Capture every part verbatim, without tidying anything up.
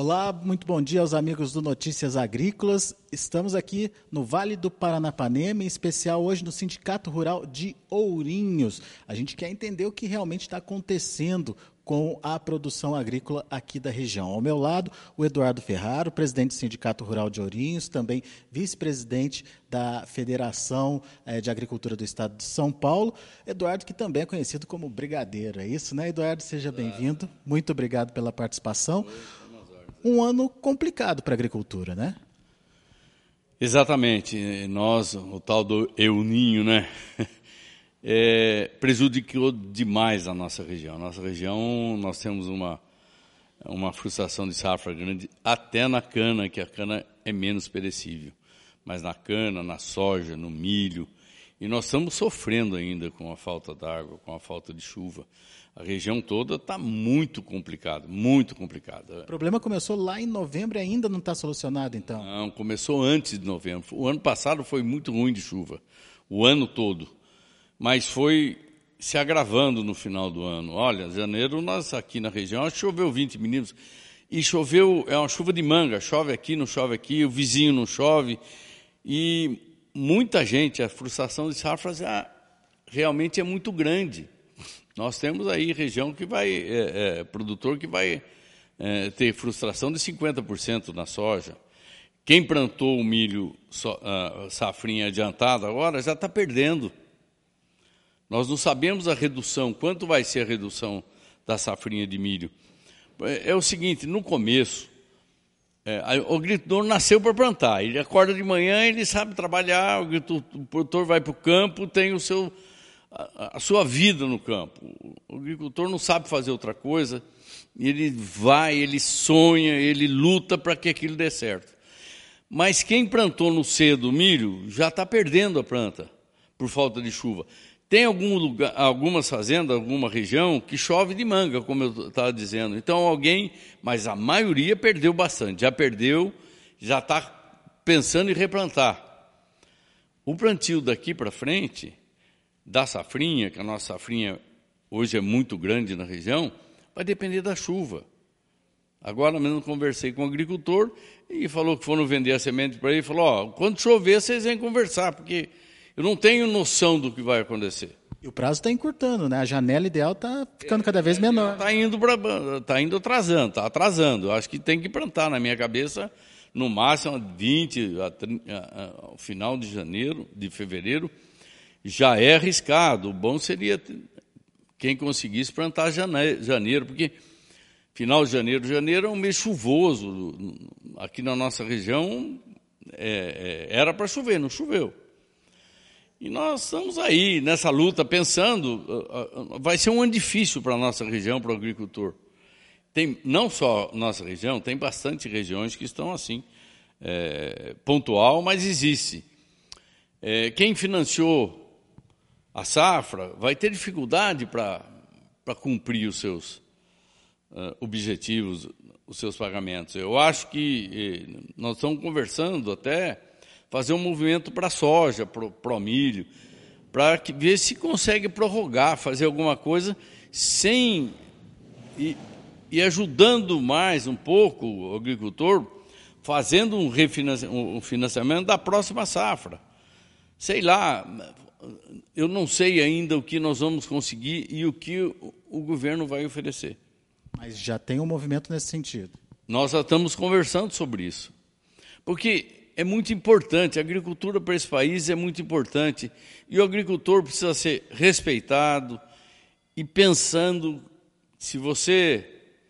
Olá, muito bom dia aos amigos do Notícias Agrícolas. Estamos aqui no Vale do Paranapanema, em especial hoje no Sindicato Rural de Ourinhos. A gente quer entender o que realmente está acontecendo com a produção agrícola aqui da região. Ao meu lado, o Eduardo Ferraro, presidente do Sindicato Rural de Ourinhos, também vice-presidente da Federação eh, de Agricultura do Estado de São Paulo. Eduardo, que também é conhecido como Brigadeiro, é isso, né, Eduardo? Seja bem-vindo. Muito obrigado pela participação. Um ano complicado para a agricultura, né? Exatamente. Nós, o tal do El Ninho, né? É, prejudicou demais a nossa região. A nossa região, nós temos uma, uma frustração de safra grande, até na cana, que a cana é menos perecível. Mas na cana, na soja, no milho. E nós estamos sofrendo ainda com a falta d'água, com a falta de chuva. A região toda está muito complicada, muito complicada. O problema começou lá em novembro e ainda não está solucionado, então? Não, começou antes de novembro. O ano passado foi muito ruim de chuva, o ano todo. Mas foi se agravando no final do ano. Olha, janeiro, nós aqui na região, choveu vinte milímetros. E choveu, é uma chuva de manga, chove aqui, não chove aqui, o vizinho não chove. E muita gente, a frustração de safra já realmente é muito grande. Nós temos aí região que vai, é, é, produtor que vai é, ter frustração de cinquenta por cento na soja. Quem plantou o milho so, uh, safrinha adiantada agora já está perdendo. Nós não sabemos a redução, quanto vai ser a redução da safrinha de milho. É, é o seguinte, no começo, é, o agricultor nasceu para plantar. Ele acorda de manhã, ele sabe trabalhar, o, o produtor vai para o campo, tem o seu... a sua vida no campo. O agricultor não sabe fazer outra coisa, ele vai, ele sonha, ele luta para que aquilo dê certo. Mas quem plantou no cedo milho já está perdendo a planta por falta de chuva. Tem algum lugar, algumas fazendas, alguma região que chove de manga, como eu estava dizendo. Então alguém, mas a maioria perdeu bastante, já perdeu, já está pensando em replantar. O plantio daqui para frente, da safrinha, que a nossa safrinha hoje é muito grande na região, vai depender da chuva. Agora mesmo conversei com o agricultor e falou que foram vender a semente para ele e falou, ó, quando chover vocês vêm conversar, porque eu não tenho noção do que vai acontecer. E o prazo está encurtando, né? A janela ideal está ficando cada vez menor. Está indo, tá indo atrasando, está atrasando. Eu acho que tem que plantar, na minha cabeça, no máximo vinte, ao final de janeiro, de fevereiro, já é arriscado. O bom seria quem conseguisse plantar janeiro, porque final de janeiro, janeiro é um mês chuvoso. Aqui na nossa região é, é, era para chover, não choveu. E nós estamos aí nessa luta pensando, vai ser um ano difícil para a nossa região, para o agricultor. Tem, não só nossa região, tem bastante regiões que estão assim, é, pontual, mas existe. É, quem financiou a safra vai ter dificuldade para cumprir os seus uh, objetivos, os seus pagamentos. Eu acho que eh, nós estamos conversando até fazer um movimento para a soja, para o milho, para ver se consegue prorrogar, fazer alguma coisa sem e, e ajudando mais um pouco o agricultor, fazendo um, refinanci, um financiamento da próxima safra. Sei lá, eu não sei ainda o que nós vamos conseguir e o que o, o governo vai oferecer. Mas já tem um movimento nesse sentido. Nós já estamos conversando sobre isso. Porque é muito importante, a agricultura para esse país é muito importante. E o agricultor precisa ser respeitado e pensando, se você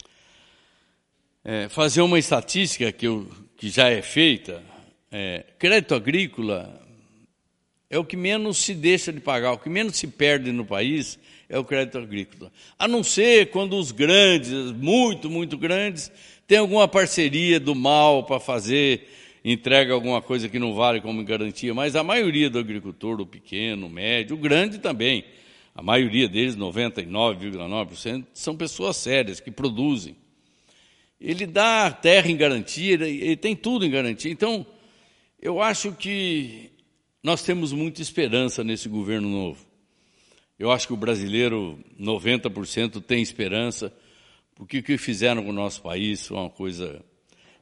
é, fazer uma estatística que, eu, que já é feita, é, crédito agrícola é o que menos se deixa de pagar, o que menos se perde no país é o crédito agrícola. A não ser quando os grandes, muito, muito grandes, têm alguma parceria do mal para fazer, entrega alguma coisa que não vale como garantia, mas a maioria do agricultor, o pequeno, o médio, o grande também, a maioria deles, noventa e nove vírgula nove por cento, são pessoas sérias, que produzem. Ele dá a terra em garantia, ele tem tudo em garantia. Então, eu acho que nós temos muita esperança nesse governo novo. Eu acho que o brasileiro, noventa por cento, tem esperança, porque o que fizeram com o nosso país foi uma coisa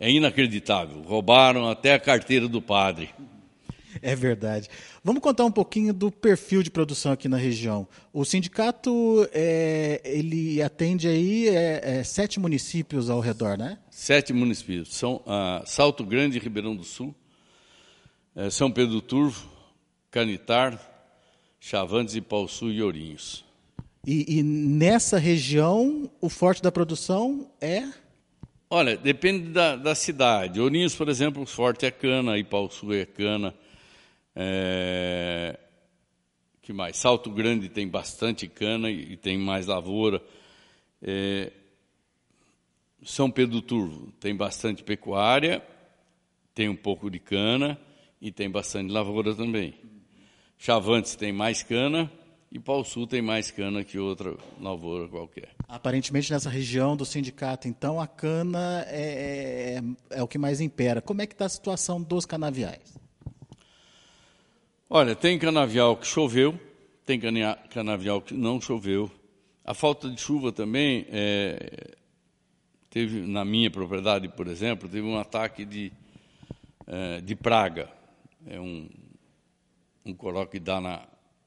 é inacreditável. Roubaram até a carteira do padre. É verdade. Vamos contar um pouquinho do perfil de produção aqui na região. O sindicato, é, ele atende aí é, é, sete municípios ao redor, né? Sete municípios. São ah, Salto Grande e Ribeirão do Sul, é, São Pedro do Turvo, Canitar, Chavantes, Ipaussu e Ourinhos. E, e nessa região, o forte da produção é? Olha, depende da, da cidade. Ourinhos, por exemplo, o forte é cana, Ipaussu é cana. É... que mais? Salto Grande tem bastante cana e, e tem mais lavoura. É... São Pedro do Turvo tem bastante pecuária, tem um pouco de cana e tem bastante lavoura também. Chavantes tem mais cana e Ipaussu tem mais cana que outra lavoura qualquer. Aparentemente, nessa região do sindicato, então, a cana é, é, é o que mais impera. Como é que está a situação dos canaviais? Olha, tem canavial que choveu, tem canavial que não choveu. A falta de chuva também, é, teve na minha propriedade, por exemplo, teve um ataque de, é, de praga. É um, um coró que dá na,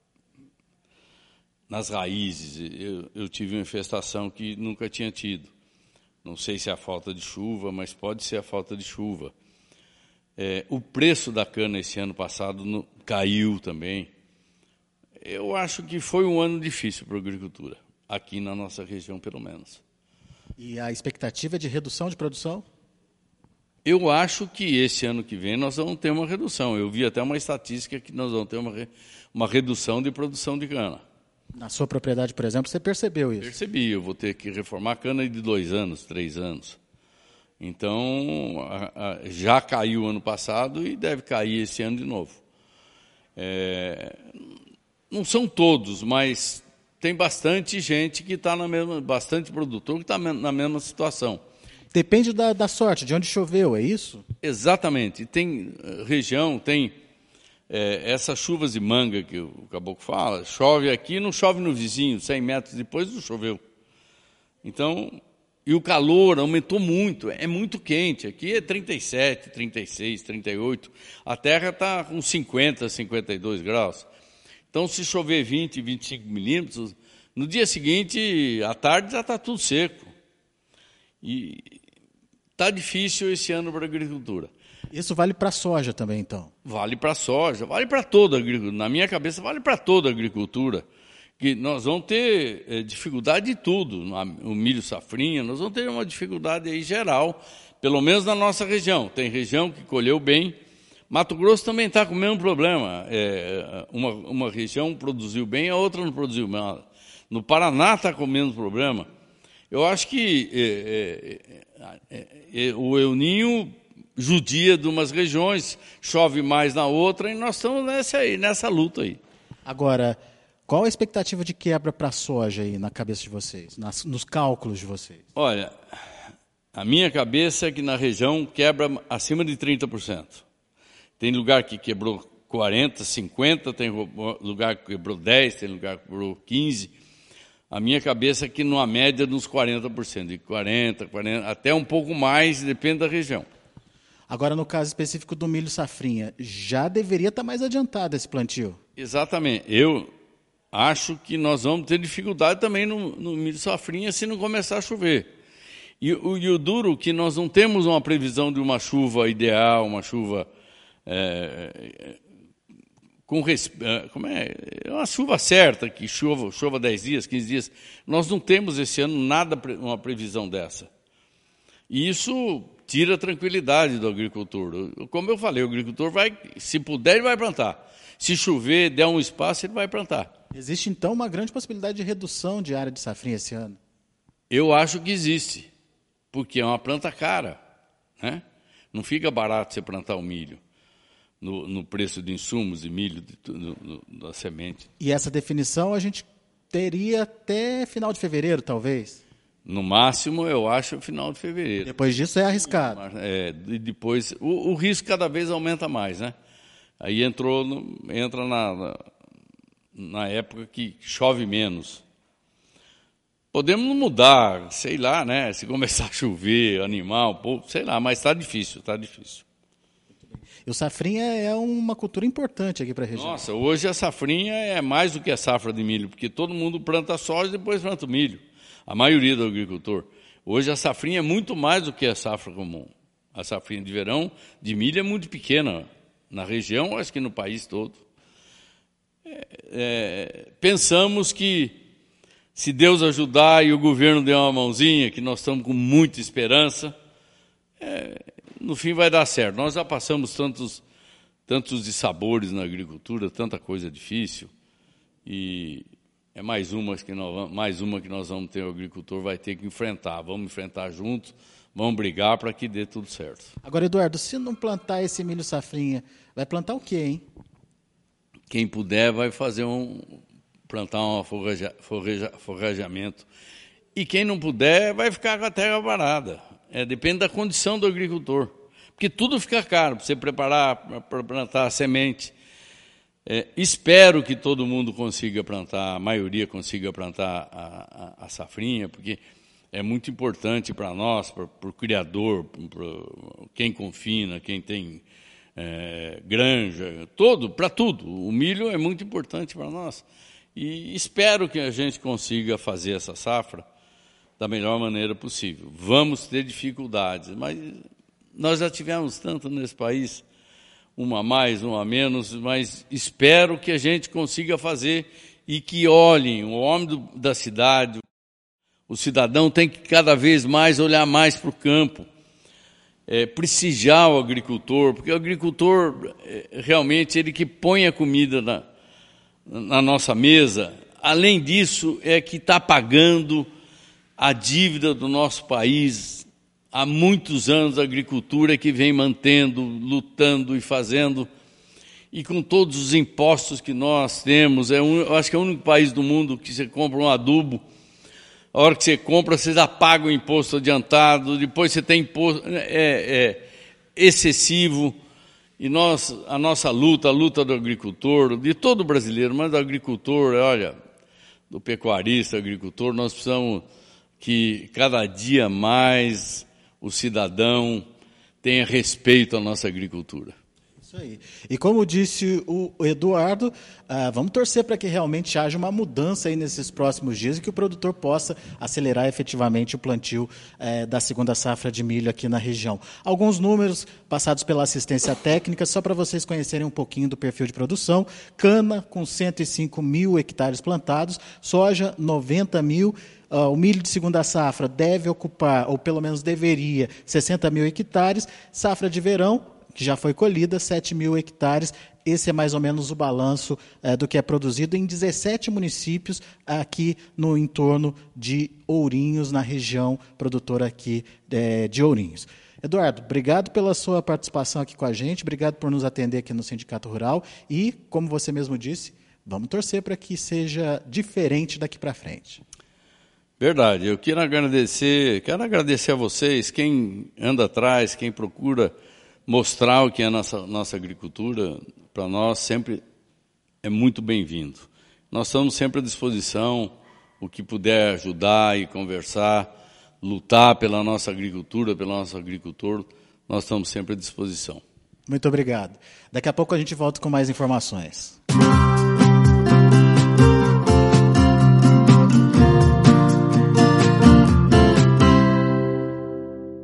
nas raízes. Eu, eu tive uma infestação que nunca tinha tido. Não sei se é a falta de chuva, mas pode ser a falta de chuva. É, o preço da cana esse ano passado no, caiu também. Eu acho que foi um ano difícil para a agricultura, aqui na nossa região, pelo menos. E a expectativa é de redução de produção? Eu acho que esse ano que vem nós vamos ter uma redução. Eu vi até uma estatística que nós vamos ter uma, re, uma redução de produção de cana. Na sua propriedade, por exemplo, você percebeu isso? Percebi. Eu vou ter que reformar a cana de dois anos, três anos. Então, a, a, já caiu ano passado e deve cair esse ano de novo. É, não são todos, mas tem bastante gente que está na mesma, bastante produtor que está na mesma situação. Depende da, da sorte, de onde choveu, é isso? Exatamente. Tem região, tem é, essas chuvas de manga que o caboclo fala, chove aqui, não chove no vizinho, cem metros depois não choveu. Então... E o calor aumentou muito, é muito quente. Aqui é trinta e sete, trinta e seis, trinta e oito. A terra está com cinquenta, cinquenta e dois graus. Então, se chover vinte, vinte e cinco milímetros, no dia seguinte, à tarde, já está tudo seco. E está difícil esse ano para a agricultura. Isso vale para a soja também, então? Vale para a soja, vale para toda a agricultura. Na minha cabeça, vale para toda a agricultura. Que nós vamos ter é, dificuldade de tudo, o milho safrinha, nós vamos ter uma dificuldade aí geral, pelo menos na nossa região. Tem região que colheu bem, Mato Grosso também está com o mesmo problema. É, uma, uma região produziu bem, a outra não produziu bem. No Paraná está com o mesmo problema. Eu acho que é, é, é, o El Ninho judia de umas regiões, chove mais na outra, e nós estamos nessa, aí, nessa luta aí. Agora... Qual a expectativa de quebra para a soja aí na cabeça de vocês, nas, nos cálculos de vocês? Olha, a minha cabeça é que na região quebra acima de trinta por cento. Tem lugar que quebrou quarenta, cinquenta, tem lugar que quebrou dez, tem lugar que quebrou quinze. A minha cabeça é que numa média dos quarenta por cento, de quarenta, quarenta, até um pouco mais, depende da região. Agora, no caso específico do milho safrinha, já deveria estar mais adiantado esse plantio? Exatamente. Eu... acho que nós vamos ter dificuldade também no, no milho safrinha se não começar a chover. E, o, e o duro que nós não temos uma previsão de uma chuva ideal, uma chuva é, com como é, uma chuva certa, que chova, chova dez dias, quinze dias. Nós não temos esse ano nada, uma previsão dessa. E isso tira a tranquilidade do agricultor. Como eu falei, o agricultor vai, se puder, ele vai plantar. Se chover, der um espaço, ele vai plantar. Existe, então, uma grande possibilidade de redução de área de safrinha esse ano? Eu acho que existe, porque é uma planta cara, né? Não fica barato você plantar o milho no, no preço de insumos de milho, de, do, do, da semente. E essa definição a gente teria até final de fevereiro, talvez? No máximo, eu acho, final de fevereiro. Depois disso é arriscado. É, e depois, o, o risco cada vez aumenta mais, né? Aí entrou no, entra na, na, na época que chove menos. podemos mudar, sei lá, né? Se começar a chover, animar um pouco, sei lá, mas está difícil, está difícil. E o safrinha é uma cultura importante aqui para a região. Nossa, hoje a safrinha é mais do que a safra de milho, porque todo mundo planta soja e depois planta o milho. A maioria do agricultor. Hoje a safrinha é muito mais do que a safra comum. A safrinha de verão de milho é muito pequena na região, acho que no país todo. É, é, pensamos que se Deus ajudar e o governo der uma mãozinha, que nós estamos com muita esperança, é, no fim vai dar certo. Nós já passamos tantos, tantos dissabores na agricultura, tanta coisa difícil, e é mais uma que nós, mais uma que nós vamos ter, o agricultor vai ter que enfrentar. Vamos enfrentar juntos, vamos brigar para que dê tudo certo. Agora, Eduardo, se não plantar esse milho safrinha, vai plantar o quê, hein? Quem puder vai fazer um, plantar um forraja, forraja, forrajamento. E quem não puder vai ficar com a terra parada. É, depende da condição do agricultor. Porque tudo fica caro para você preparar, para plantar a semente. É, espero que todo mundo consiga plantar, a maioria consiga plantar a, a, a safrinha, porque é muito importante para nós, para o criador, para quem confina, quem tem é, granja, todo, para tudo. O milho é muito importante para nós. E espero que a gente consiga fazer essa safra da melhor maneira possível. Vamos ter dificuldades, mas nós já tivemos tanto nesse país, uma a mais, uma a menos, mas espero que a gente consiga fazer e que olhem, o homem do, da cidade, o cidadão tem que cada vez mais olhar mais para o campo, é, prestigiar o agricultor, porque o agricultor, é, realmente, ele que põe a comida na, na nossa mesa, além disso, é que está pagando a dívida do nosso país. Há muitos anos a agricultura que vem mantendo, lutando e fazendo, e com todos os impostos que nós temos, é um, eu acho que é o único país do mundo que você compra um adubo, a hora que você compra, você já paga o imposto adiantado, depois você tem imposto é, é, excessivo, e nós, a nossa luta, a luta do agricultor, de todo brasileiro, mas do agricultor, olha, do pecuarista, agricultor, nós precisamos que cada dia mais o cidadão tenha respeito à nossa agricultura. Isso aí. E como disse o Eduardo, ah, vamos torcer para que realmente haja uma mudança aí nesses próximos dias e que o produtor possa acelerar efetivamente o plantio eh, da segunda safra de milho aqui na região. Alguns números passados pela assistência técnica, só para vocês conhecerem um pouquinho do perfil de produção. Cana, com cento e cinco mil hectares plantados, soja, noventa mil. Uh, o milho de segunda safra deve ocupar, ou pelo menos deveria, sessenta mil hectares. Safra de verão, que já foi colhida, sete mil hectares. Esse é mais ou menos o balanço uh, do que é produzido em dezessete municípios aqui no entorno de Ourinhos, na região produtora aqui uh, de Ourinhos. Eduardo, obrigado pela sua participação aqui com a gente, obrigado por nos atender aqui no Sindicato Rural e, como você mesmo disse, vamos torcer para que seja diferente daqui para frente. Verdade, eu quero agradecer, quero agradecer a vocês, quem anda atrás, quem procura mostrar o que é a nossa, nossa agricultura, para nós sempre é muito bem-vindo. Nós estamos sempre à disposição, o que puder ajudar e conversar, lutar pela nossa agricultura, pelo nosso agricultor, nós estamos sempre à disposição. Muito obrigado. Daqui a pouco a gente volta com mais informações.